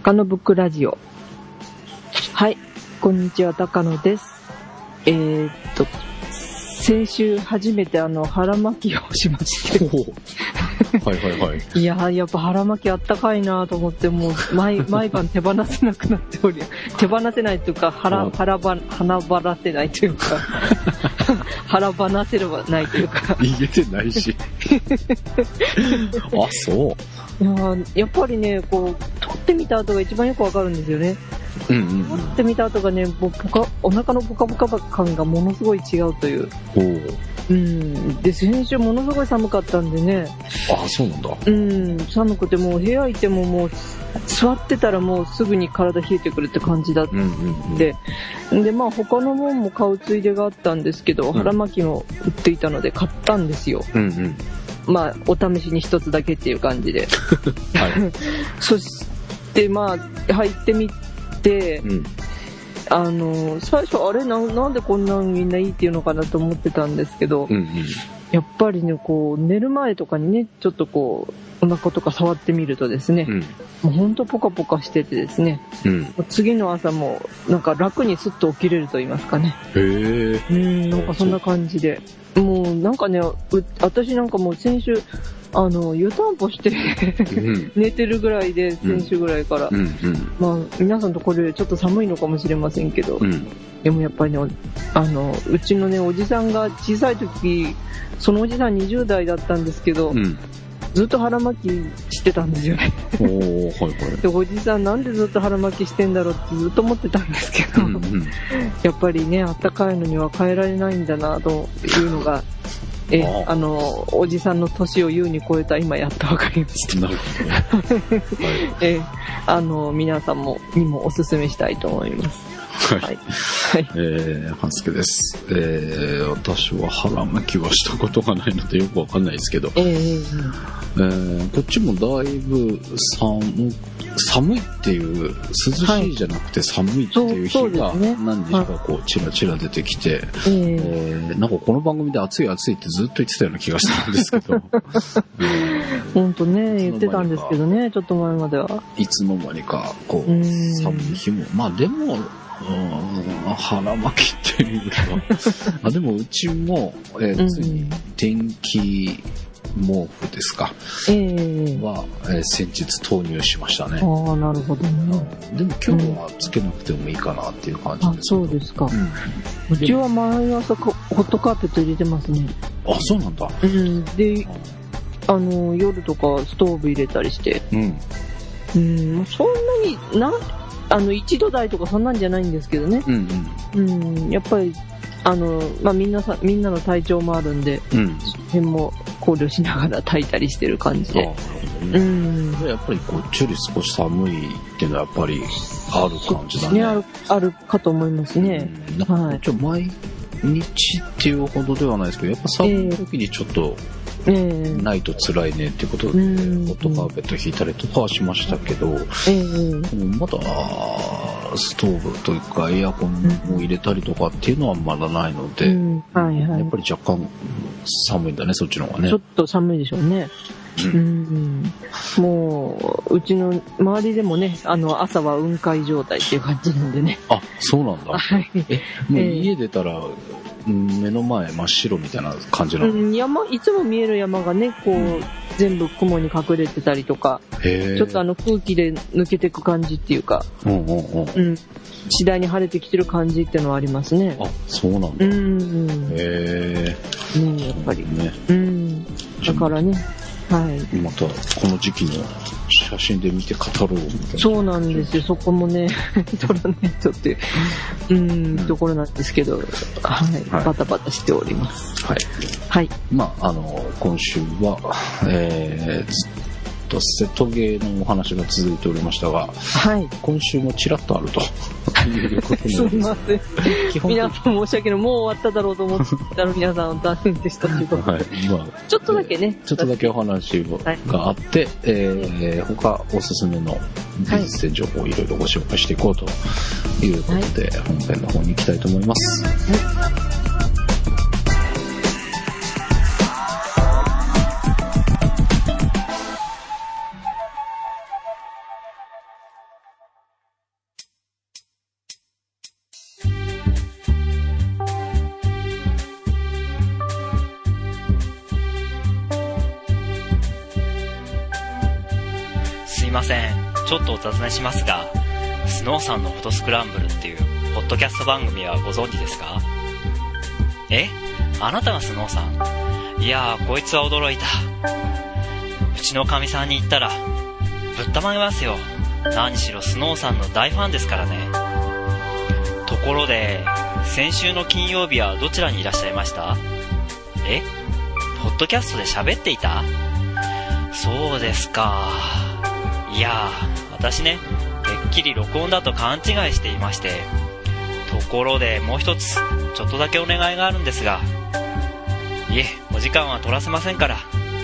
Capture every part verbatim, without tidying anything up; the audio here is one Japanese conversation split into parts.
高野ブックラジオ。はい、こんにちは、高野です。えー、っと先週初めてあの腹巻きをしましてはいはいはい。 いやー、やっぱ腹巻きあったかいなと思って、もう 毎, 毎晩手放せなくなっており、手放せないというか、腹腹ば鼻ばらせないというか腹ばなせればないというか言えてないしあ、そう。 いや, やっぱりね、こう取ってみた後が一番よくわかるんですよね。 うんうんうん、 取ってみた後がね、もうポカお腹のポカポカ感がものすごい違うという。 おー。 うん、で先週ものすごい寒かったんでね。 ああ、そうなんだ。 うん、寒くてもう部屋いてももう座ってたらもうすぐに体冷えてくるって感じだって、うんうんうん、でまあ他のもんも買うついでがあったんですけど、うん、腹巻きも売っていたので買ったんですよ。うんうん、まあお試しに一つだけっていう感じで、はい、そしてまあ入ってみて、うん、あの最初あれ な, なんでこんなんみんないいっていうのかなと思ってたんですけど、うんうん、やっぱりねこう寝る前とかにねちょっとこうお腹とか触ってみるとですね、うん、もうほんとポカポカしててですね、うん、次の朝もなんか楽にスッと起きれると言いますかね。 へー。 うんなんかそんな感じで、もうなんかね私なんかもう先週あの湯たんぽして寝てるぐらいで、先週ぐらいから、うんうん、まあ皆さんとこれよりちょっと寒いのかもしれませんけど、うん、でもやっぱりねあのうちのねおじさんが小さい時、そのおじさんにじゅう代だったんですけど、うん、ずっと腹巻きしてたんですよねお、はいはい、でおじさんなんでずっと腹巻きしてんだろうってずっと思ってたんですけど、うんうん、やっぱりねあったかいのには変えられないんだなというのがえあのおじさんの年を優に超えた今やっと分かりました。なるほど、ねはいえあの皆さんもにもおすすめしたいと思います。 はい、はいえー、半助です、えー、私は腹巻きはしたことがないのでよくわかんないですけど、えーえー、こっちもだいぶ寒寒いっていう涼しいじゃなくて寒いっていう日が何日かこうチラチラ出てきて、はいえー、なんかこの番組で暑い暑いってずっと言ってたような気がしたんですけど本当ね言ってたんですけどね、ちょっと前まではいつの間にかこう寒い日もまあでもうん腹巻きっていうかあでもうちも、えー、ついに電気毛布ですか、えー、は、えー、先日投入しましたね。 ああなるほどね。 でも今日はつけなくてもいいかなっていう感じですけど、うん、あそうですか、うん、うちは毎朝ホットカーペット入れてますね。 あそうなんだ、 うん、であの夜とかストーブ入れたりして、うん、うんそんなになあのいちど台とかそんなんじゃないんですけどね、うんうんうん、やっぱりあの、まあ、みんなさみんなの体調もあるんで、うん、その辺も考慮しながら炊いたりしてる感じで、 あ、ね、うんやっぱりこっちより少し寒いっていうのはやっぱりある感じだね。 ある、あるかと思いますね、 うん、なんかはい、ちょ毎日っていうほどではないですけどやっぱ寒い時にちょっと、えー、ないと辛いねっていうことで、ホットカーペット引いたりとかはしましたけど、えー、まだストーブというかエアコンを入れたりとかっていうのはまだないので、うんはいはい、やっぱり若干寒いんだねそっちの方がね。 ちょっと寒いでしょうね。うん、もううちの周りでもねあの朝は雲海状態っていう感じなんでね。 あそうなんだ、はい、えもう家出たら、えー、目の前真っ白みたいな感じなの、 うん、山いつも見える山がねこう、うん、全部雲に隠れてたりとかちょっとあの空気で抜けていく感じっていうか、うんうんうんうん、次第に晴れてきてる感じっていうのはありますね。 あそうなんだ、うんうん、へえねやっぱりね、うん、だからねはい、 またこの時期の写真で見て語ろうみたいな。 そうなんですよ。そこもね撮らないとっていう、うん、ところなんですけど、はい、はい、バタバタしております。 はい。はい。まああの今週は、えー、ずっと瀬戸芸のお話が続いておりましたが、はい。今週もちらっとあるということです。 すみません。皆さん申し訳ない。もう終わっただろうと思ったら皆さん残念でしたということで。はい。まあちょっとだけね。 ちょっとだけお話があって、はい、えー、他おすすめの美術展情報をいろいろご紹介していこうということで、はい、本編の方に行きたいと思います。はいいません。ちょっとお尋ねしますが、スノーさんのフォトスクランブルっていうポッドキャスト番組はご存知ですか？え？あなたがスノーさん？いやー、こいつは驚いた。うちのかみさんに言ったらぶったまげますよ。何しろスノーさんの大ファンですからね。ところで、先週の金曜日はどちらにいらっしゃいました？え？ポッドキャストで喋っていた？そうですか。いやー、私ね、てっきり録音だと勘違いしていまして。ところでもう一つ、ちょっとだけお願いがあるんですが。いえ、お時間は取らせませんから。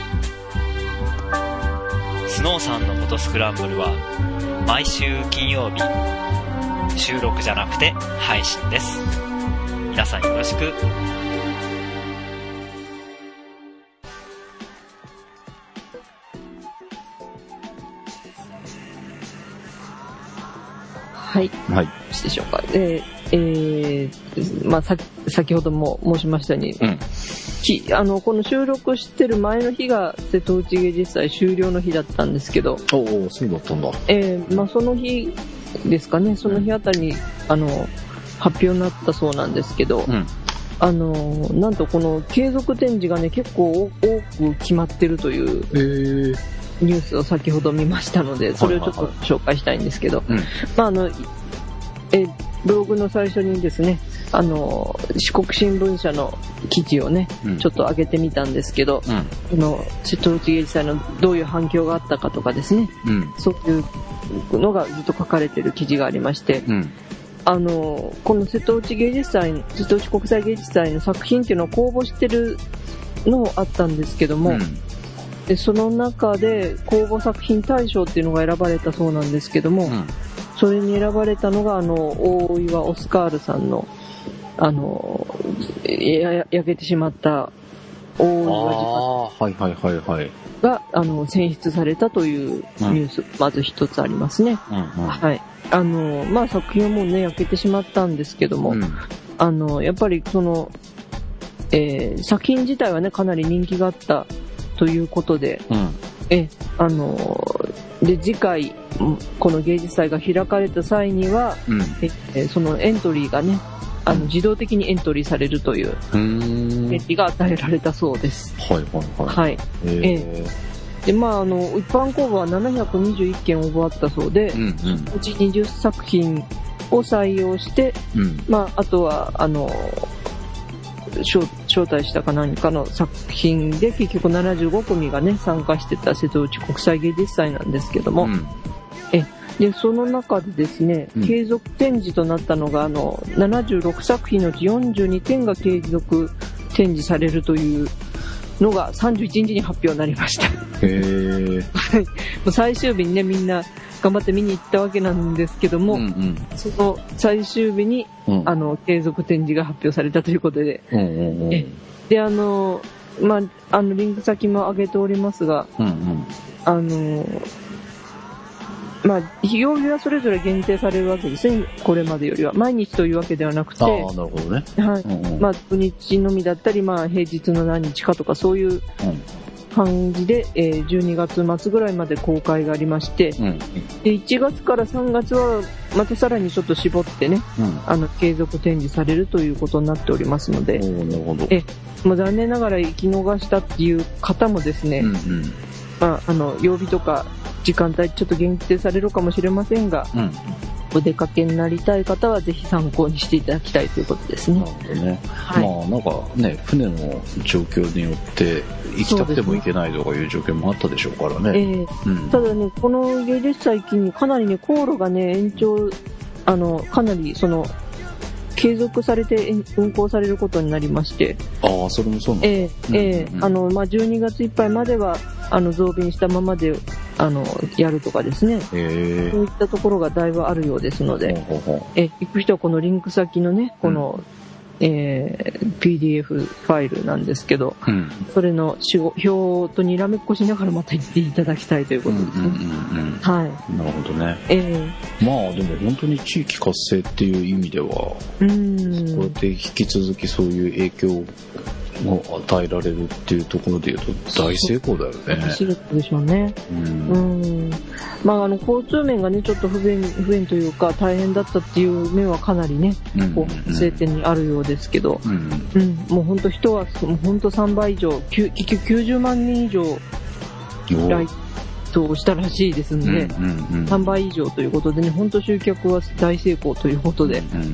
スノーさんのフォトスクランブルは毎週金曜日、収録じゃなくて配信です。皆さんよろしく。 はい。 はい。 でしょうか。えー、えー、まあ、さ、先ほども申しましたように、うん、きあの、この収録してる前の日が瀬戸内芸術祭終了の日だったんですけど。 おお、そうだったんだ。 えー、まあ、その日ですかね、その日あたりに、うん、あの、発表になったそうなんですけど、うん、あの、なんとこの継続展示がね、結構多く決まってるという、えーニュースを先ほど見ましたので、それをちょっと紹介したいんですけど、まああのえブログの最初にですね、あの四国新聞社の記事をね、うん、ちょっと上げてみたんですけど、うん、この瀬戸内芸術祭のどういう反響があったかとかですね、うん、そういうのがずっと書かれている記事がありまして、うん、あのこの瀬戸内芸術祭、瀬戸内国際芸術祭の作品っていうのを公募してるのもあったんですけども。うんでその中で公募作品大賞っていうのが選ばれたそうなんですけども、うん、それに選ばれたのがあの大岩オスカールさんのあのや焼けてしまった大岩寺はいはいはいはいがあの選出されたというニュース、うん、まず一つありますね。うんうん、はい。あのまあ作品はもうね焼けてしまったんですけども、うん、あのやっぱりその、えー、作品自体はねかなり人気があったということで、うん、えあので次回この芸術祭が開かれた際には、うん、えそのエントリーがねあの自動的にエントリーされるという権利が与えられたそうです。 はいはいはい。はい。えー、 えでまああの一般公募はななひゃくにじゅういっけん応募あったそうで、うんうん、うちにじゅっさく品を採用して、うん、まああとはあの招待したか何かの作品で結局ななじゅうごくみがね参加してた瀬戸内国際芸術祭なんですけども、うん、えでその中でですね、うん、継続展示となったのがあのななじゅうろくさく品のうちよんじゅうにてんが継続展示されるというのがさんじゅういちにちに発表になりました。へー最終日にねみんな頑張って見に行ったわけなんですけども、うんうん、その最終日に、うん、あの継続展示が発表されたということで、うんうんうん、えであのまああのリンク先も上げておりますが、うんうん、あのまあ曜日はそれぞれ限定されるわけですね。これまでよりは毎日というわけではなくて、ああなるほどね。はい、うんうん、まあ土日のみだったり、まあ平日の何日かとかそういう、うん感じで、えー、じゅうにがつ末ぐらいまで公開がありまして、うん、でいちがつからさんがつはまたさらにちょっと絞ってね、うん、あの継続展示されるということになっておりますので、なるほど。えもう残念ながら行き逃したっていう方もですね、うんうんまあ、あの曜日とか時間帯ちょっと限定されるかもしれませんが、うん、お出かけになりたい方はぜひ参考にしていただきたいということですね。なるほどね。はい、まあなんかね船の状況によって行きたくても行けないとかいう状況もあったでしょうからね。えーうん、ただねこの芸術祭期にかなりね航路がね延長あのかなりその継続されて運行されることになりまして。ああそれもそうなんですか。えーえーあのまあじゅうにがついっぱいまではあの増便したままであのやるとかですね、えー、そういったところがだいぶあるようですので、ほうほうほうえ行く人はこのリンク先のねこの、うんえー、ピーディーエフ ファイルなんですけど、うん、それの表とにらめっこしながらまた行っていただきたいということですね。うんうんうんうん、はい。なるほどね。えー、まあでも本当に地域活性っていう意味では、うん、こうやって引き続きそういう影響を与えられるっていうところでいうと大成功だよね。 大成功でしょうね。うん。うん。まあ、あの、交通面がね、ちょっと不便、不便というか、大変だったっていう面はかなりね、うんうんうん、こう、晴天にあるようですけど、うん、うん、もう本当人は、もう本当さんばい以上、結局きゅうじゅうまんにん以上、来島したらしいですので、うんうんうん、さんばい以上ということでね、本当集客は大成功ということで、うん、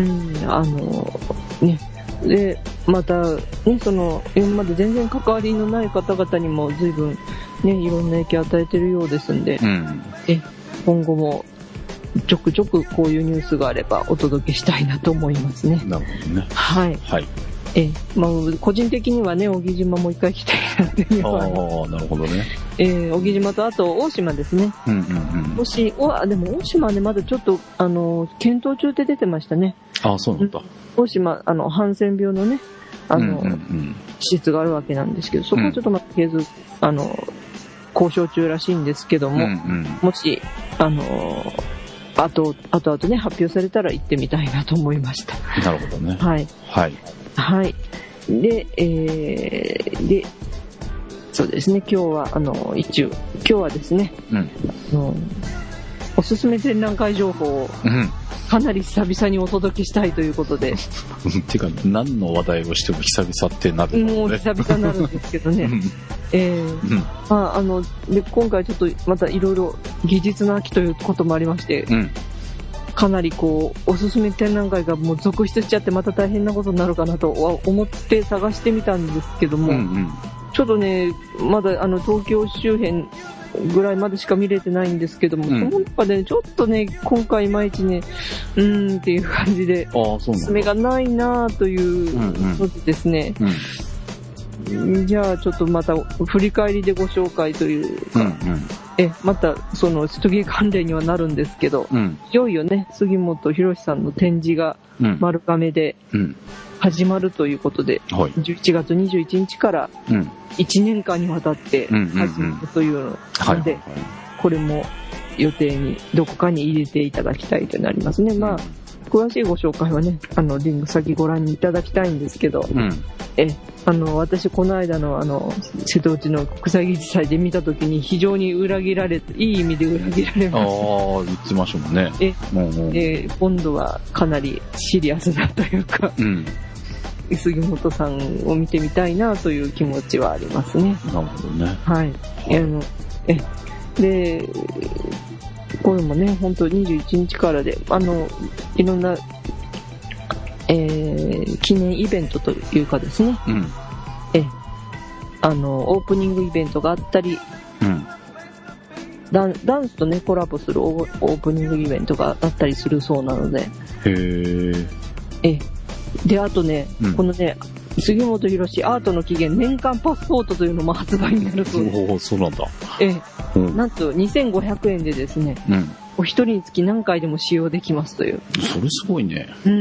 うんうん、あの、ね、で、また、ね、その、今まで全然関わりのない方々にも随分、ね、いろんな影響を与えているようですんで、うん、え今後もちょくちょくこういうニュースがあればお届けしたいなと思いますね。 なるほどね。 はい。はい。え、まあ、個人的にはね、小木島も一回来たいなっていうのは。 ああ、なるほどね。 えー、小木島とあと大島ですね。うんうんうん。もし、お、あ、でも大島はね、まだちょっと、あの、検討中って出てましたね。 ああ、そうなんだ。 大島、あの、ハンセン病のね、あの、うんうんうん、施設があるわけなんですけど、そこはちょっとまた継続、うん、あの、交渉中らしいんですけども、うんうん、もし、あのー、あと、あとあとね、発表されたら行ってみたいなと思いました。 なるほどね。 はい。 はい。 はい。で、えー、で、そうですね、今日は、あの、一応、今日はですね、うん、あのおすすめ展覧会情報を、うんかなり久々にお届けしたいということで。 てか、何の話題をしても久々ってなるんだもんね。もう久々になるんですけどね。えーうん、まあ、あの、で、今回ちょっとまたいろいろ技術の秋ということもありまして、うん、かなりこう、おすすめ展覧会がもう続出しちゃってまた大変なことになるかなと思って探してみたんですけども、うんうん、ちょっとね、まだあの、東京周辺、ぐらいまでしか見れてないんですけども、うん、その中で、ね、ちょっとね、今回いまいちね、うーんっていう感じで、おすすめがないなぁというのでですね、うんうん、じゃあちょっとまた振り返りでご紹介というか、うんうん、え、またそのストゲー関連にはなるんですけど、うん、いよいよね、杉本博さんの展示が丸亀で始まるということで、うん、じゅういちがつにじゅういちにちからいちねんかんにわたって始まるというので、これも予定にどこかに入れていただきたいとなりますね。まあ、詳しいご紹介はね、あの、リンク先ご覧にいただきたいんですけど、うん、え、あの、私この間のあの、瀬戸内の国際技術祭で見たときに非常に裏切られて、いい意味で裏切られました。 ああ、言ってましたもんね。 え、もうもうえ今度はかなりシリアスだというか、うん、杉本さんを見てみたいなという気持ちはありますね。 なるほどね。 はい。はい、あの、え、で、これもね、本当にじゅういちにちからで、あの、いろんな、えー、記念イベントというかですね、うん、え、あの、オープニングイベントがあったり、うん、ダン、ダンスとね、コラボするオープニングイベントがあったりするそうなので、 へー。 え、で、あとね、うん、このね、杉本博アートの起源年間パスポートというのも発売になるそうです。 おお、そうなんだ。 ええ、うん、なんとにせんごひゃくえんでですね、うん、お一人につき何回でも使用できますという。 それすごいね。 うん。うん、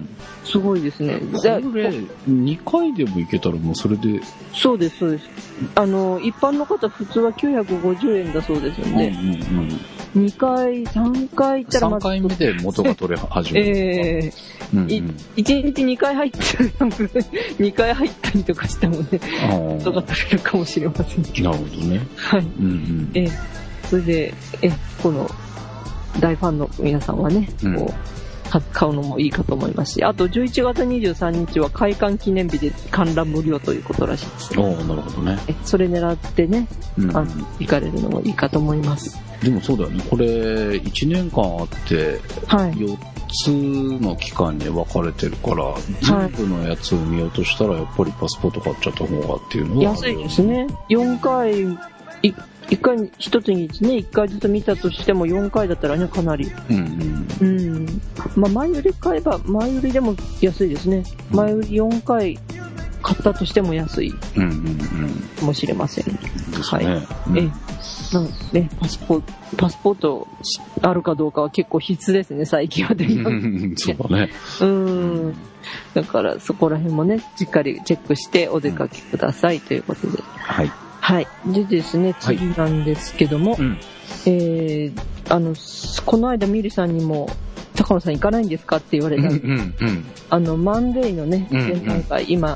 すごいですね。 それにかいでもいけたらもうそれで。 そうです、そうです。あの、一般の方普通はきゅうひゃくごじゅうえんだそうですよね。うんうんうん、にかい、さんかい行ったらまた。さんかいめで元が取れ始める。 ええーうんうん、いちにちにかい入ってにかい入ったりとかしてもね、元が取れるかもしれませんけど。 なるほどね。 はい。うんうん、えー、それで、え、この、大ファンの皆さんはね、うん、こう買うのもいいかと思いますし、あとじゅういちがつにじゅうさんにちは開館記念日で観覧無料ということらしいです。 おー、なるほどね。 え、それ狙ってね、うん、あの行かれるのもいいかと思います。 でもそうだよね、これいちねんかんあって、はい、よっつの期間に分かれてるから、全部のやつを見ようとしたらやっぱりパスポート買っちゃった方がっていうのは、 安いですね。よんかいい一回に、一つにね、一回ずつ見たとしてもよんかいだったらね、かなり。うんうん。うん。まあ、前売り買えば、前売りでも安いですね。うん、前売りよんかい買ったとしても安い。うんうんうん。かもしれません。 ですね。はい。うん、 え、なんね、パスポ、パスポートあるかどうかは結構必須ですね、最近は。 そうだね。 うん。だから、そこら辺もね、しっかりチェックしてお出かけください、うん、ということで。 はい。 はい。でですね、次なんですけども、はい、うん、えー、あの、この間ミリさんにも、高野さん行かないんですかって言われたんで、うんうんうん、あの、マンデーのね、展覧会、うんうん、今、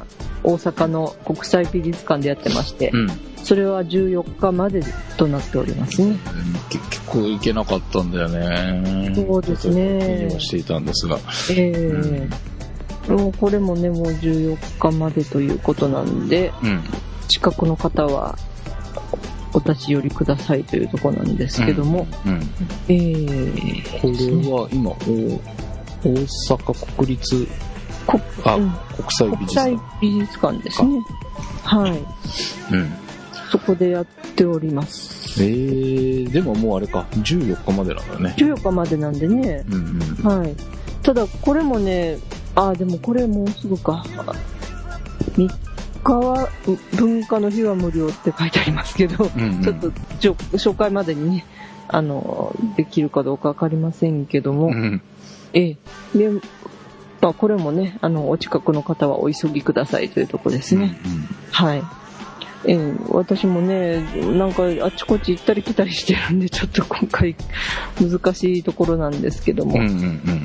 大阪の国際美術館でやってまして、うん、それはじゅうよっかまでとなっておりますね。 結構行けなかったんだよね。 そうですね。 気にはしていたんですが。 えーうん、もうこれもね、もうじゅうよっかまでということなんで、うん、近くの方はお立ち寄りくださいというところなんですけども、うんうん、えー、 これは今、大阪国立こあ、うん、国際美術館。 国際美術館ですね。はい。うん。そこでやっております。 えー、でももうあれか、じゅうよっかまでなんだね。 じゅうよっかまでなんでね。うんうん、はい。ただ、これもね、あ、でもこれもうすぐか。みっかは、文化の日は無料って書いてありますけど、うんうん、ちょっと、紹介までにね、あの、できるかどうかわかりませんけども、うん、ええ、で、まあ、これもね、あの、お近くの方はお急ぎくださいというところですね。うんうん、はい。えー、私もね、なんかあちこち行ったり来たりしてるんで、ちょっと今回難しいところなんですけども、うんうんうん、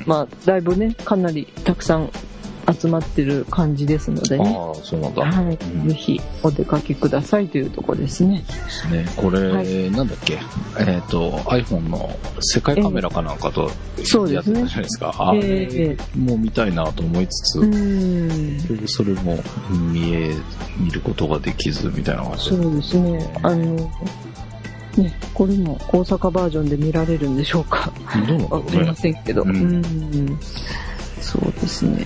まあ、だいぶね、かなりたくさん集まってる感じですのでね。 ああ、そうなんだ。 はい、うん。ぜひお出かけくださいというところですね。 ですね。これ、はい、なんだっけ、えっ、ー、と、iPhone の世界カメラかなんかとやってたじゃないですか。そうですね。あれ、えー、もう見たいなと思いつつ、うんそれも見え、見ることができずみたいな感じで。 そうですね。あの、ね、これも大阪バージョンで見られるんでしょうか。 どうなんだろうね。 わかりませんけど。うん、うんそうですね。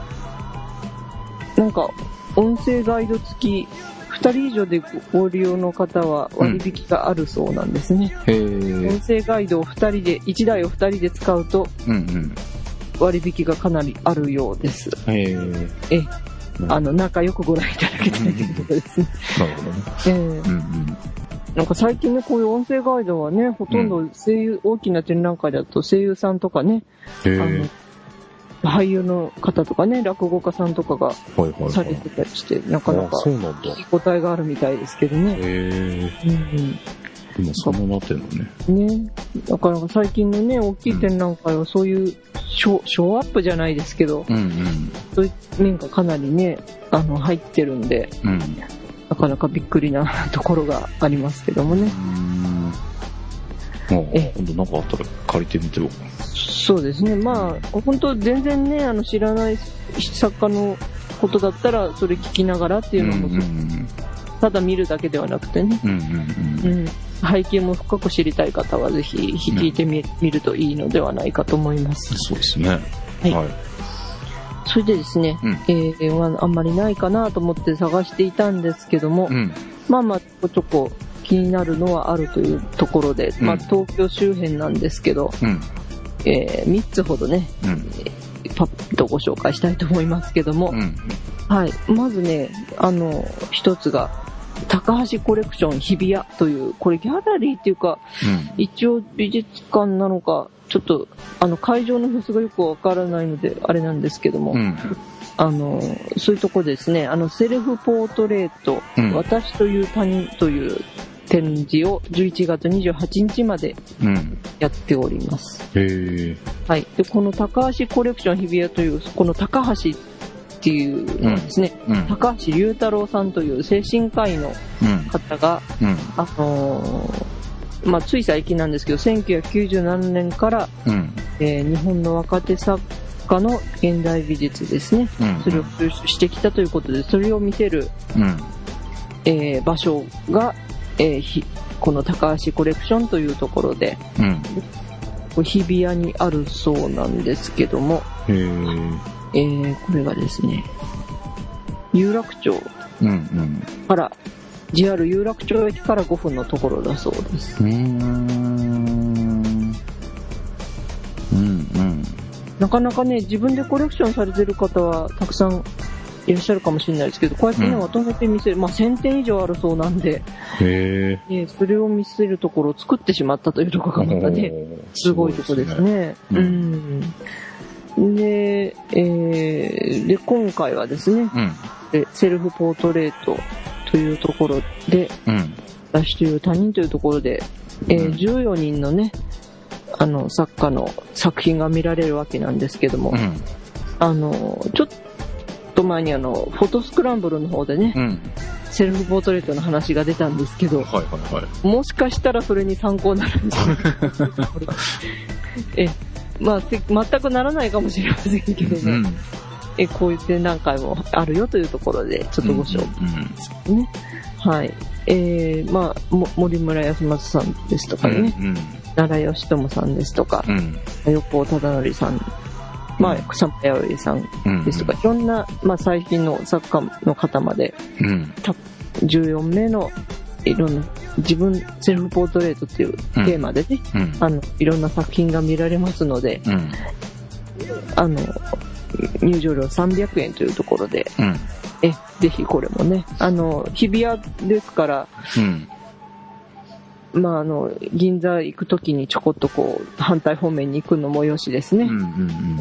なんか、音声ガイド付き、ふたり以上でご利用の方は割引があるそうなんですね。うん、へー。音声ガイドをふたりで、いちだいをふたりで使うと、割引がかなりあるようです。へー。え、あの、仲良くご覧いただきたいということですね。なるほどね。えーうんうんなんか最近ね、こういう音声ガイドはね、ほとんど声優、うん、大きな展覧会だと声優さんとかね、あの俳優の方とかね、落語家さんとかがされてたりして、はいはいはい、なかなか聞き応えがあるみたいですけどね。へー。うんうん今そうなってんのね。 ね。だから最近のね、大きい展覧会はそういうショー、ショーアップじゃないですけど、うんうん、そういう面がかなりね、あの、入ってるんで、うん、なかなかびっくりなところがありますけどもね。 うんえ今度なんかあったら借りてみてよ。 そうですね。まあ、本当全然ね、あの、知らない作家のことだったら、それ聞きながらっていうのも、うんうんうん、ただ見るだけではなくてね、うんうんうんうん、背景も深く知りたい方はぜひ聞いてみ、うん、見るといいのではないかと思います。 そうですね。はい。はい、 それでですね、うん、えーまあ、あんまりないかなと思って探していたんですけども、うん、まあまあちょこちょこ気になるのはあるというところで、うん、まあ東京周辺なんですけど、うんえー、みっつほどね、うん、パッとご紹介したいと思いますけども、うん、はい、まずね、あの一つが高橋コレクション日比谷という、これギャラリーっていうか、うん、一応美術館なのかちょっとあの会場の様子がよくわからないのであれなんですけども、うん、あのそういうところですね、あのセルフポートレート、うん、私という他人という展示をじゅういちがつにじゅうはちにちまでやっております、うん、へー、はい、でこの高橋コレクション日比谷というこの高橋っていうのはですね、うんうん、高橋龍太郎さんという精神科医の方が、うんうん、あのーまあ、つい最近なんですけどせんきゅうひゃくきゅうじゅうななねんから、うんえー、日本の若手作家の現代美術ですね、うんうん、それを収集してきたということでそれを見せる、うんえー、場所が、えー、この高橋コレクションというところで、うん、日比谷にあるそうなんですけども、へーえー、これがですね有楽町から、うんうん、ジェイアール 有楽町駅からごふんのところだそうです。うーんうんうんなかなかね自分でコレクションされてる方はたくさんいらっしゃるかもしれないですけどこうやってね、うん、まとめて見せる、まあ、せんてん以上あるそうなんでへー、ね、それを見せるところを作ってしまったというところがまたねすごいところですね。うん、うんで、えー、で今回はですね、うん、セルフポートレートというところで、うん、私という他人というところで、えー、じゅうよにんのねあの作家の作品が見られるわけなんですけども、うん、あのちょっと前にあのフォトスクランブルの方でね、うん、セルフポートレートの話が出たんですけど、はいはいはい、もしかしたらそれに参考になるんじゃないかえ、まあ、全くならないかもしれませんけども、うん、えこういう展覧会もあるよというところでちょっとご紹介ですね、うんうん、はい、えー、まあ森村康正さんですとかね、うんうん、奈良義友さんですとか、うん、横尾忠則さん、まあ、草間彌生さんですとか、うんうん、いろんな、まあ、最近の作家の方まで、うん、じゅうよんめいのいろんな自分セルフポートレートっていうテーマでね、うん、あのいろんな作品が見られますので、うん、あの入場料さんびゃくえんというところで、うん、えぜひこれもね、あの日比谷ですから、うんまあ、あの銀座行くときにちょこっとこう反対方面に行くのもよしですね、うんうんうん、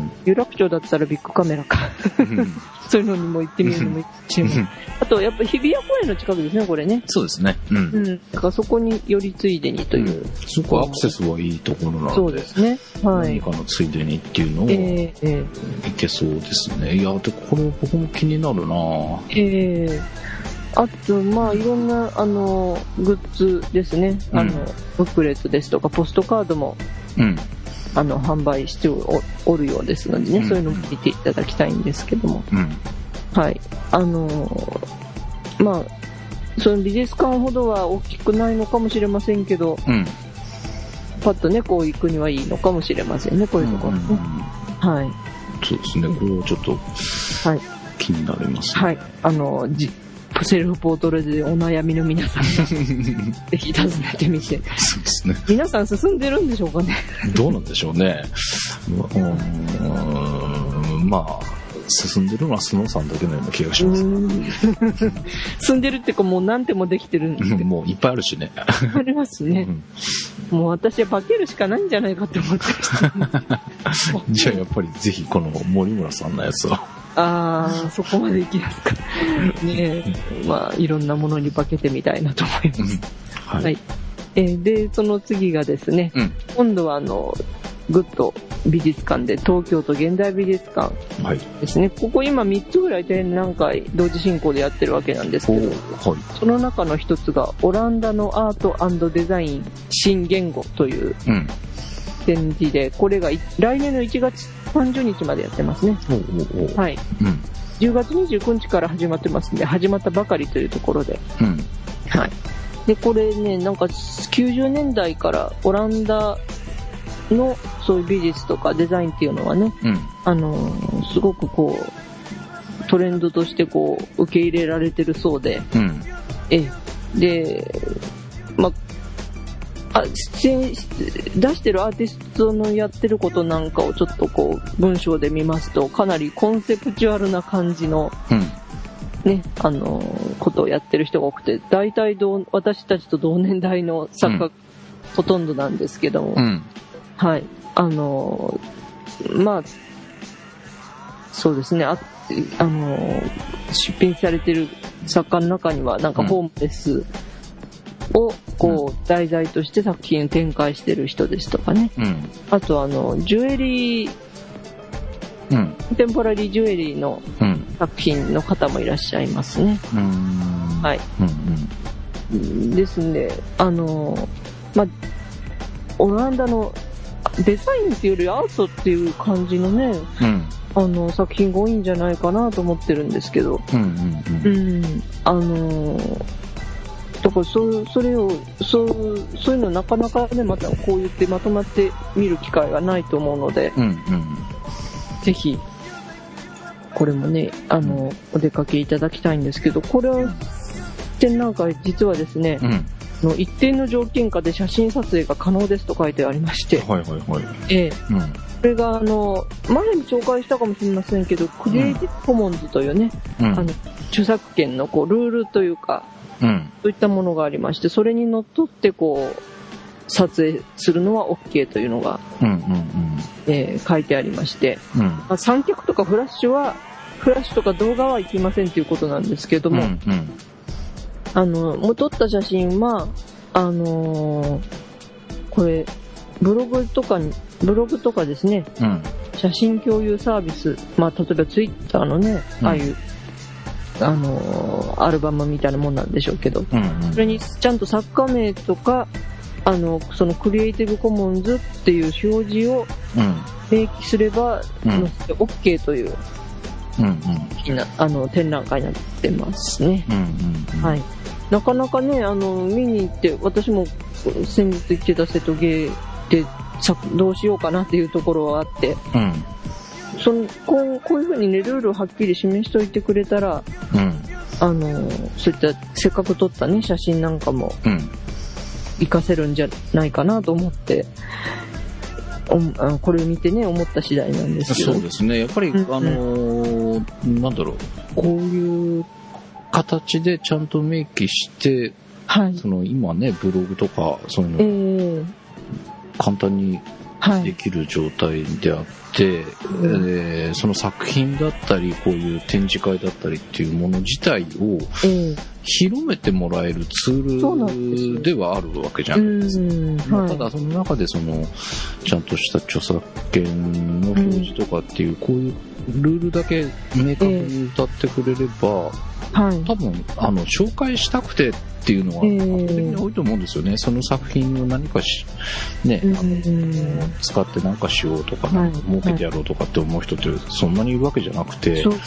有楽町だったらビッグカメラか、うん、そういうのにも行ってみるのもいいし、うん、あとやっぱ日比谷公園の近くですねこれね。 そうですね、うんうん、 だからそこに寄りついでにという、うん、 そこアクセスはいいところなので、 そうですね、はい、 何かのついでにっていうのは、えーえー、いけそうですね。いやでこれ僕も気になるな。えーあと、まあ、いろんな、あの、グッズですね。うん、あの、ブックレットですとか、ポストカードも、うん、あの、販売して お, おるようですのでね、うん、そういうのも見ていただきたいんですけども。うん、はい。あの、まあ、その美術館ほどは大きくないのかもしれませんけど、うん、パッとね、こう行くにはいいのかもしれませんね、こういうところね。うん、はい。 そうですね、これはちょっと、はい。気になりますね。 はい。あの、じセルフポートレートでお悩みの皆さんがぜひ訪ねてみてそうですね。 皆さん進んでるんでしょうかね。 どうなんでしょうね。うーんまあ進んでるのはスノーさんだけのような気がします。 進んでるっていうかもう何手もできてるんですけどもういっぱいあるしね。 ありますね、うん、もう私は化けるしかないんじゃないかって思ってましたじゃあやっぱりぜひこの森村さんのやつをああ、そこまで行きますか。ねえ、まあ、いろんなものに化けてみたいなと思います。うん、はい。はい、えー、で、その次がですね、うん、今度はあの、グッド美術館で東京都現代美術館ですね。はい、ここ今みっつぐらい展覧会同時進行でやってるわけなんですけど、はい、その中の一つがオランダのアート&デザイン新言語という展示で、これが来年のいちがつさんじゅうにちまでやってますね。おうおうおう、はい、うん、じゅうがつにじゅうくにちから始まってますんで、始まったばかりというところで、うん、はい。でこれね、なんかきゅうじゅうねんだいからオランダのそういう美術とかデザインっていうのはね、うん、あのー、すごくこうトレンドとしてこう受け入れられてるそうで、うん、えで、まああ出演出してるアーティストのやってることなんかをちょっとこう文章で見ますと、かなりコンセプチュアルな感じの、うんね、あのー、ことをやってる人が多くて、大体同私たちと同年代の作家、うん、ほとんどなんですけども、うん、はい、あのー、まあそうですね、あ、あのー、出品されてる作家の中にはなんかホームレスをこう題材として作品を展開してる人ですとかね、うん、あとあのジュエリー、うん、コンテンポラリージュエリーの作品の方もいらっしゃいますね、うん、はい、うんうん、ですんで、あのまあオランダのデザインっていうよりアートっていう感じのね、うん、あの作品が多いんじゃないかなと思ってるんですけど、うんうんうんうん、あのだからそ、それをそう、そういうのなかなかね、またこう言ってまとまって見る機会がないと思うので、うんうん、ぜひこれもね、あの、うん、お出かけいただきたいんですけど、これは展覧会実はですね、うん、の一定の条件下で写真撮影が可能ですと書いてありまして、はいはいはい、ええ、うん、これがあの前に紹介したかもしれませんけど、クリエイティブコモンズというね、うん、あの著作権のこうルールというか、うん、そういったものがありまして、それにのっとってこう撮影するのは OK というのが、うんうんうん、えー、書いてありまして、うん、まあ、三脚とかフラッシュはフラッシュとか動画はいきませんということなんですけども、うんうん、あのもう撮った写真はあのー、これブログとかにブログとかですね、うん、 写真共有サービス、まあ、例えばツイッターのね、ああいう、うん、あのアルバムみたいなもんなんでしょうけど、うんうん、それにちゃんと作家名とかあのそのクリエイティブコモンズっていう表示を明記すれば、うん、OK という、うんうん、あの展覧会になってますね、うんうんうん、はい。なかなかねあの見に行って私も先日行ってた瀬戸芸でどうしようかなっていうところはあって、うん、そのこう、こういうふうにねルールをはっきり示しておいてくれたら、うん、あのそういったせっかく撮ったね写真なんかも活かせるんじゃないかなと思って、おこれを見てね思った次第なんですけど。 そうですねやっぱり、うん、あのー、なんだろうこういう形でちゃんと明記して、はい、その今ねブログとかその、えー、簡単にできる状態であって、はい、えー、その作品だったりこういう展示会だったりっていうもの自体を広めてもらえるツールではあるわけじゃないですか。うんまあ、ただその中でそのちゃんとした著作権の表示とかっていう、うん、こういうルールだけ明確に歌ってくれれば、はい、多分あの紹介したくてっていうのは圧倒的に多いと思うんですよね。その作品を何かし、ね、あの使って何かしようとか、はい、儲けてやろうとかって思う人ってそんなにいるわけじゃなくて、はい、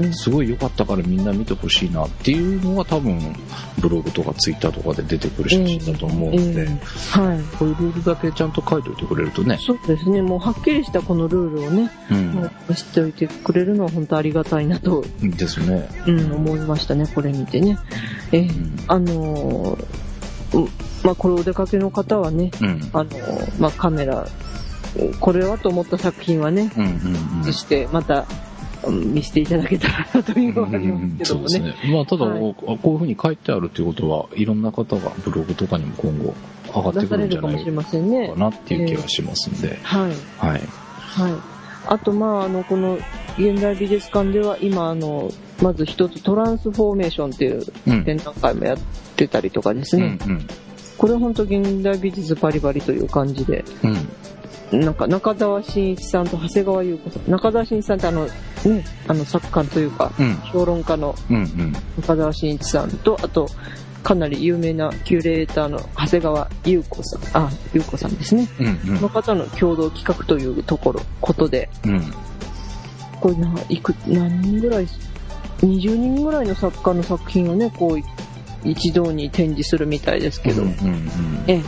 すごい良かったからみんな見てほしいなっていうのは多分ブログとかツイッターとかで出てくる写真だと思うので、えーえーはい、こういうルールだけちゃんと書いておいてくれるとね。 そうですね。もうはっきりしたこのルールをね、うん、もう知っておいてくれるのは本当ありがたいなとですね、 うん、思いましたね。これ見てね。えーうん、あのーまあ、これお出かけの方はね、うん、あのまあ、カメラこれはと思った作品はね、うんうんうん、そしてまた見せていただけたらなというのはありますけどもね。うんうん、そうですね。まあ、 ただ、はい、こういうふうに書いてあるということはいろんな方がブログとかにも今後上がってくるんじゃないかなっていう気がしますんで、えー、はいはいはい。あとまああのこの現代美術館では今あのまず一つトランスフォーメーションっていう展覧会もやってたりとかですね、うんうん、これ本当現代美術バリバリという感じで、うん、なんか中澤真一さんと長谷川優子さん、中澤真一さんってあのねあの作家というか、うん、評論家の中澤真一さんとあとかなり有名なキュレーターの長谷川優子さん、あ、優子さんですね、うんうん、の方の共同企画というところことで、うん、これないく何人ぐらいにじゅうにんぐらいの作家の作品をねこう一堂に展示するみたいですけど、うんうんうん、え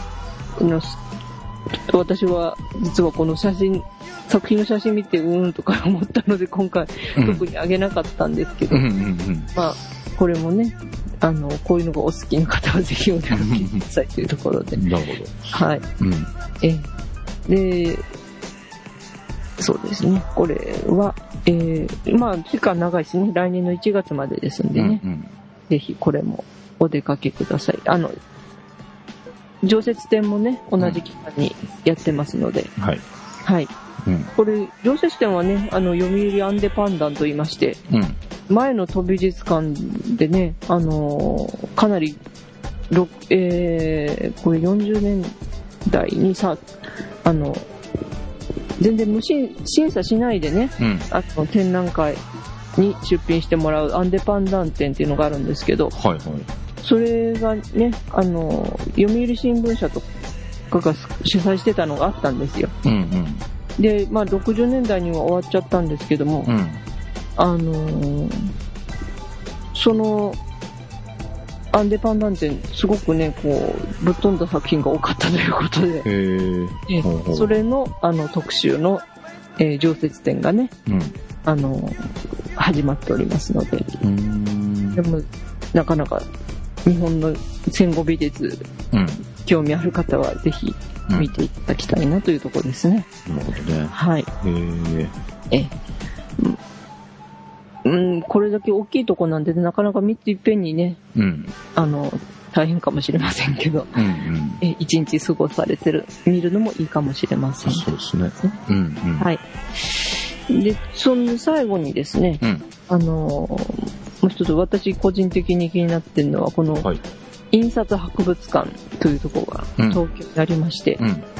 私は実はこの写真作品の写真見てうーんとか思ったので今回特にあげなかったんですけど、うんうんうんうん、まあこれもねあのこういうのがお好きな方はぜひお出かけくださいというところでなるほどはい、うん、えでそうですねこれは、えー、まあ期間長いですね来年のいちがつまでですんでね、うんうん、ぜひこれもお出かけください。あの常設展もね同じ期間にやってますので、うん、はいはい、うん、これ常設展はねあの読売アンデパンダンと言いまして、うん、前の都美術館でねあのー、かなり、えー、これよんじゅうねんだいにさあの全然無審審査しないでね、うん、あの展覧会に出品してもらうアンデパンダン展っていうのがあるんですけど、はいはい、それがねあの読売新聞社とかが主催してたのがあったんですよ、うんうん、で、まあ、ろくじゅうねんだいには終わっちゃったんですけども、うん、あのー、そのアンデパンダン展すごくねこうぶっ飛んだ作品が多かったということで、へー、ほうほう、それ の, あの特集の、えー、常設展がね、うん、あの始まっておりますので、うーん、でもなかなか日本の戦後美術、うん、興味ある方はぜひ見ていただきたいなというところですね。 なるほどね。 はい。へえ、うん、これだけ大きいとこなんでなかなかみっついっぺんにね、うん、あの大変かもしれませんけど、うんうん、え一日過ごされてる見るのもいいかもしれません。 そうですね。うんうん、 はい。でその最後にですね、うん、あのもう一つ私個人的に気になってるのはこの印刷博物館というところが東京にありまして、うんうん、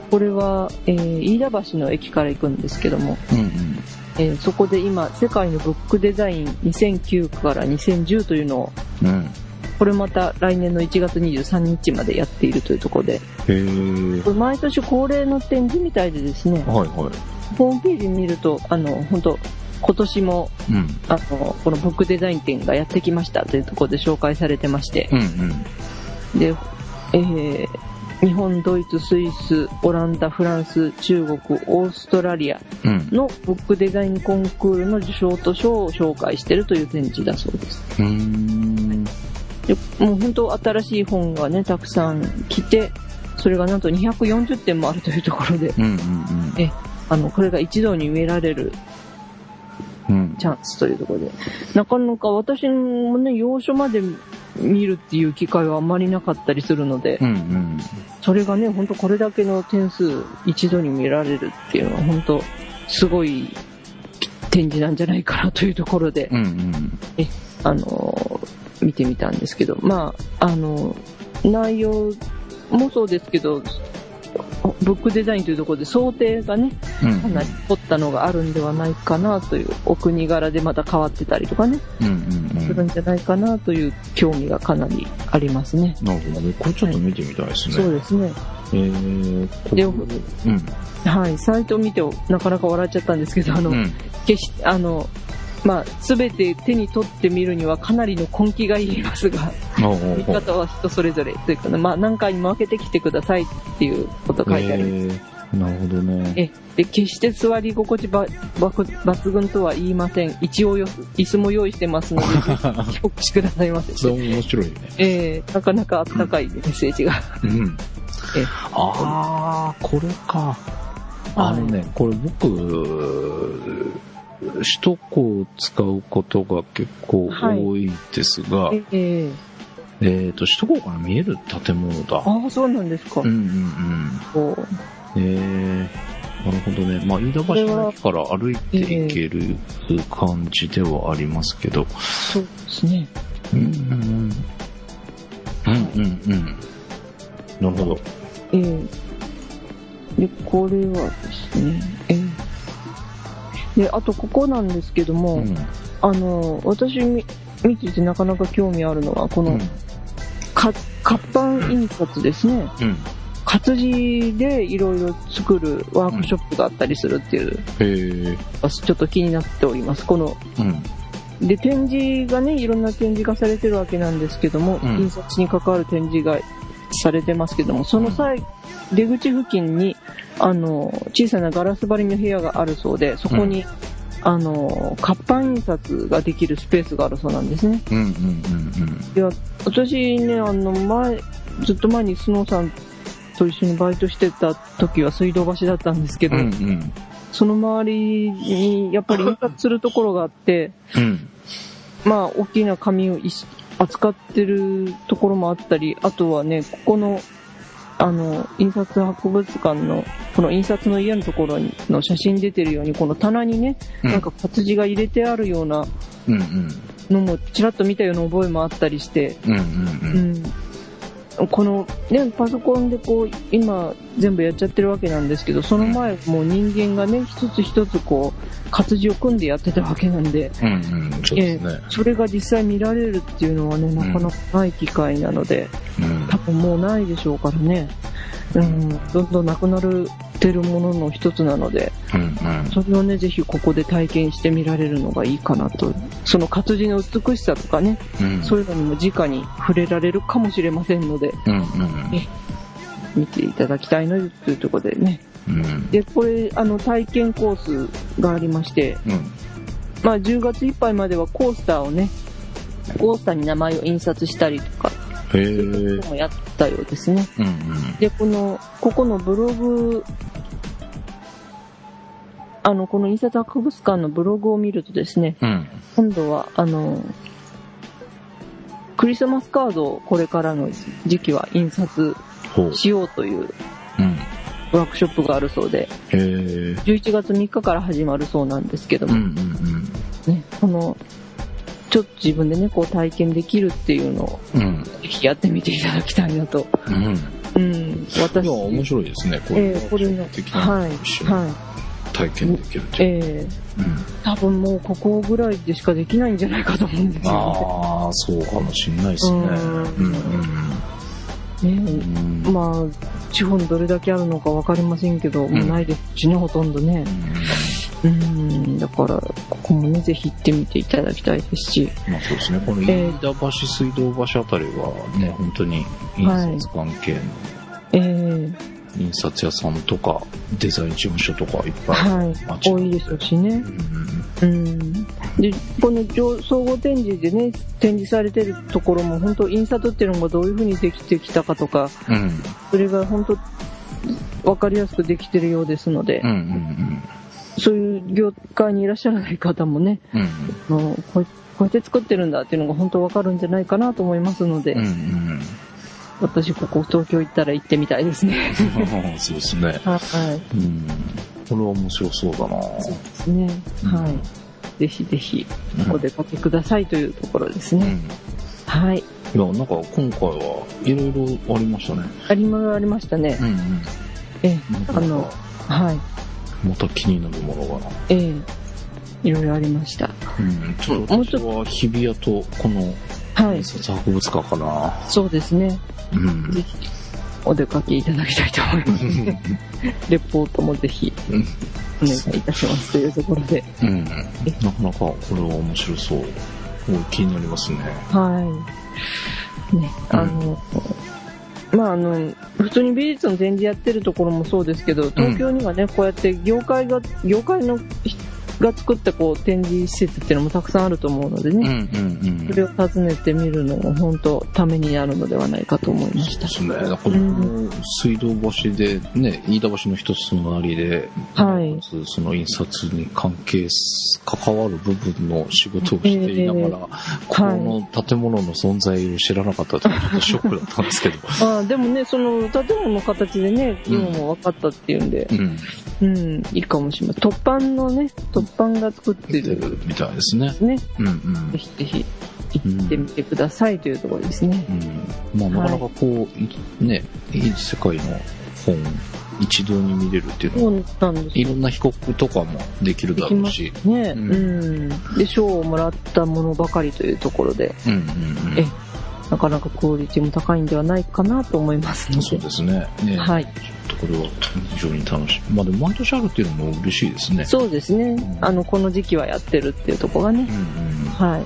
これは、えー、飯田橋の駅から行くんですけども、うんうんえー、そこで今世界のブックデザインにせんきゅうからにせんじゅうというのを、うん、これまた来年のいちがつにじゅうさんにちまでやっているというところで、へー、これ毎年恒例の展示みたいでですね、はいはい、ホームページ見るとあの本当今年も、うん、あのこのブックデザイン展がやってきましたというところで紹介されてまして、うんうん、で、えー日本、ドイツ、スイス、オランダ、フランス、中国、オーストラリアのブックデザインコンクールの受賞と賞を紹介しているという展示だそうです。うーんでもう本当新しい本がねたくさん来て、それがなんとにひゃくよんじゅってんもあるというところで、うんうんうん、えあのこれが一堂に見られるチャンスというところで、なかなか私もね要所まで見るっていう機会はあんまりなかったりするので、うんうん、それがね本当これだけの点数一度に見られるっていうのは本当すごい展示なんじゃないかなというところで、うんうん、えあの見てみたんですけど、まああの内容もそうですけどブックデザインというところで想定がね、うん、かなり凝ったのがあるんではないかなという、お国柄でまた変わってたりとかね、うんうんうん、するんじゃないかなという興味がかなりありますね。なるほどね。これちょっと見てみたいですね。はい、そうですね。えー、で、うん、はい、サイトを見てなかなか笑っちゃったんですけど、あの、うん、決しあのまあ、全て手に取ってみるにはかなりの根気がいりますが、見方は人それぞれというか、ね、まあ、何回にも分けてきてくださいっていうこと書いてあります。えー、なるほどね。えで決して座り心地ばば抜群とは言いません。一応よ椅子も用意してますのでお越しくださいませ。そう面白いね。えー、なかなかあったかいメッセージが、うん、えああこれか。あのね、はい、これ僕首都高を使うことが結構多いですが、はい、えーえー、と首都高から見える建物だ。ああ、そうなんですか。うんうんうん。えー、なるほどね。まあ飯田橋の駅から歩いて行ける感じではありますけど。えー、そうですね。うんうんうん。うんうんうん。なるほど。えー、でこれはですね。えーであとここなんですけども、うん、あの私見ててなかなか興味あるのはこの、うん、か活版印刷ですね、うん、活字でいろいろ作るワークショップがあったりするっていう、うん、ちょっと気になっておりますこの、うん、で展示がねいろんな展示がされてるわけなんですけども、うん、印刷に関わる展示がされてますけども、その際、うん、出口付近にあの小さなガラス張りの部屋があるそうで、そこに、うん、あの活版印刷ができるスペースがあるそうなんですね。うんうんうんうん、いや私ねあの前ずっと前にスノーさんと一緒にバイトしてた時は水道橋だったんですけど、うんうん、その周りにやっぱり印刷するところがあって、うん、まあ大きな紙を扱ってるところもあったり、あとはねここのあの印刷博物館のこの印刷の家のところの写真出てるようにこの棚にね、うん、なんか活字が入れてあるようなのもちらっと見たような覚えもあったりして、うんうんうんうん、この、ね、パソコンでこう今全部やっちゃってるわけなんですけど、その前もう人間がね一つ一つこう活字を組んでやってたわけなんで、うんうんそうですね、えー、それが実際見られるっていうのはねなかなかない機会なので、うん、多分もうないでしょうからね、うん、どんどんなくなってるものの一つなので、うんうん、それをねぜひここで体験してみられるのがいいかなと、その活字の美しさとかね、うん、そういうのにも直に触れられるかもしれませんので、うんうんね、見ていただきたいなというところでね、うん、でこれあの体験コースがありまして、うん、まあ、じゅうがついっぱいまではコースターをねコースターに名前を印刷したりとかそういうこともやったようですね、うんうん、でこのここのブログあのこの印刷博物館のブログを見るとですね、うん、今度はあのクリスマスカードをこれからの時期は印刷しようというワークショップがあるそうで、うん、じゅういちがつみっかから始まるそうなんですけども、うんうんうんね、このちょっと自分でねこう体験できるっていうのを、うん、ぜひやってみていただきたいなと、うんうん、 ん、私。 いや、面白いですね。これ、 えー、これの、 的なはい、はい。 体験できるっていう。 ええー、うん。多分もうここぐらいでしかできないんじゃないかと思うんですよね。 ああ、そうかもしれないですね。うん、うん。 ね、うん、まあ、地方にどれだけあるのか分かりませんけど、うん、もうないですしね、ほとんどね。うん、うんだから、ここもね、ぜひ行ってみていただきたいですし。 まあそうですね、この飯田橋、水道橋あたりはね、本当に印刷関係の、 えー、 印刷屋さんとか、デザイン事務所とかいっぱい、 はい、多いですしね。うん、うん、で、この総合展示でね、展示されてるところも、本当印刷っていうのがどういう風にできてきたかとか、うん、それが本当分かりやすくできてるようですので、うんうんうん、そういう業界にいらっしゃらない方もね、うん、もうこうやって作ってるんだっていうのが本当分かるんじゃないかなと思いますので、うんうん、私ここ東京行ったら行ってみたいですね。 そうですね。 はい、うん。 これは面白そうだな。 そうですね。うん、はい。ぜひぜひお出かけくださいというところですね。うん、はい。 いや、なんか今回はいろいろありましたね。 ありまありましたね。うんうん、え、あの、はい。 また気になるものがな。 ええ、いろいろありました。 うん、ちょっと私は日比谷とこの印刷博物館かな。 はい、そうですね。うん、ぜひお出かけいただきたいと思いますね。レポートもぜひお願いいたしますというところで。 うん、なかなかこれは面白そう。気になりますね。 はい。ね、あの、うん、まああの普通に美術の展示やってるところもそうですけど、東京にはね、うん、こうやって業界が業界のが作ったこう展示施設っていうのもたくさんあると思うのでね、うんうんうん、それを訪ねてみるのも本当ためになるのではないかと思いました。 そうですね。だから水道橋でね、飯田橋の一つ隣で、はい、その印刷に関係関わる部分の仕事をしていながら、えー、この建物の存在を知らなかったというちょっとショックだったんですけど。 あでもね、その建物の形でね、今も分かったっていうんで、うんうん、いいかもしれない。突版のね、突版が作ってるみたいですね。 ね、うんうん、ぜひぜひ行ってみてくださいというところですね。 うん、まあなかなかこう、はい、ね、世界の本一堂に見れるっていうのは、そうなんです。いろんな被告とかもできるだろうし、 ね、うん、うん、で賞をもらったものばかりというところで、うんうんうん、えなかなかクオリティも高いんではないかなと思いますので。 そうですね。ね、はい。ちょっとこれは非常に楽しい。まあでも毎年あるっていうのも嬉しいですね。 そうですね。うん、あのこの時期はやってるっていうところがね、うんうん、はい。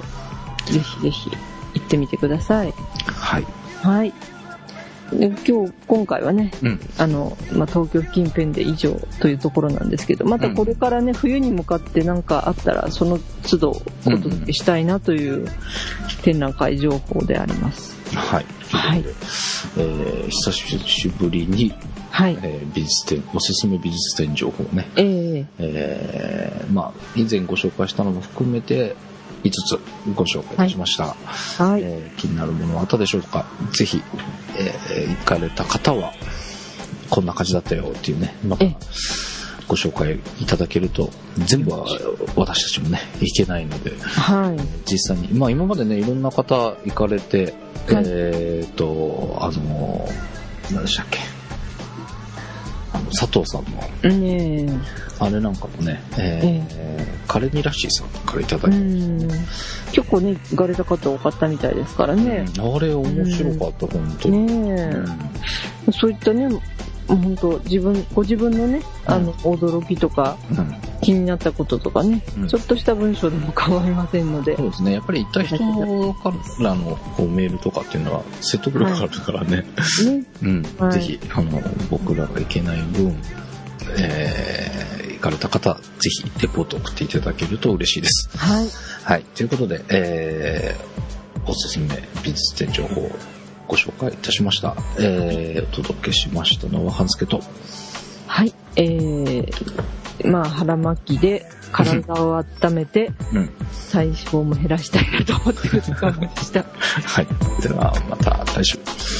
ぜひぜひ行ってみてください。 はい。 はい。で今日今回はね、うん、あのまあ、東京近辺で以上というところなんですけど、またこれからね、うん、冬に向かって何かあったらその都度お届けしたいなという展覧会情報であります。 はい。はい。えー、久しぶりに、はい、えー、美術展、おすすめ美術展情報ね。えー、えー、まあ以前ご紹介したのも含めていつつご紹介いたしました。はい、えー、気になるものはあったでしょうか。ぜひ、えー、行かれた方はこんな感じだったよっていうね、またご紹介いただけると、全部は私たちもね行けないので、はい、実際にまあ今までねいろんな方行かれて、はい、えっとあの何でしたっけ、あの佐藤さんの、ね、あれなんかもね、えーえー、カレニラッシーさんからいただいて、 結構ね行かれた方多かったみたいですからね、 うん、あれ面白かった、うん、本当に、ね、 うん、そういったね本当自分ご自分のね、あの、うん、驚きとか、うん、気になったこととかね、うん、ちょっとした文章でも構いませんので、 そうですね、やっぱり行った人からのこうメールとかっていうのは説得力あるからね、はいね、うん、はい、ぜひあの僕らが行けない分、えー、行かれた方ぜひレポート送っていただけると嬉しいです。 はい、 はい、ということで、えー、おすすめ美術展情報ご紹介いたしました。えー、お届けしましたのは半助と、 はい、えー、まあ腹巻きで体を温めて、うん、体脂肪も減らしたいなと思ってるところでした。 はい、ではまた来週。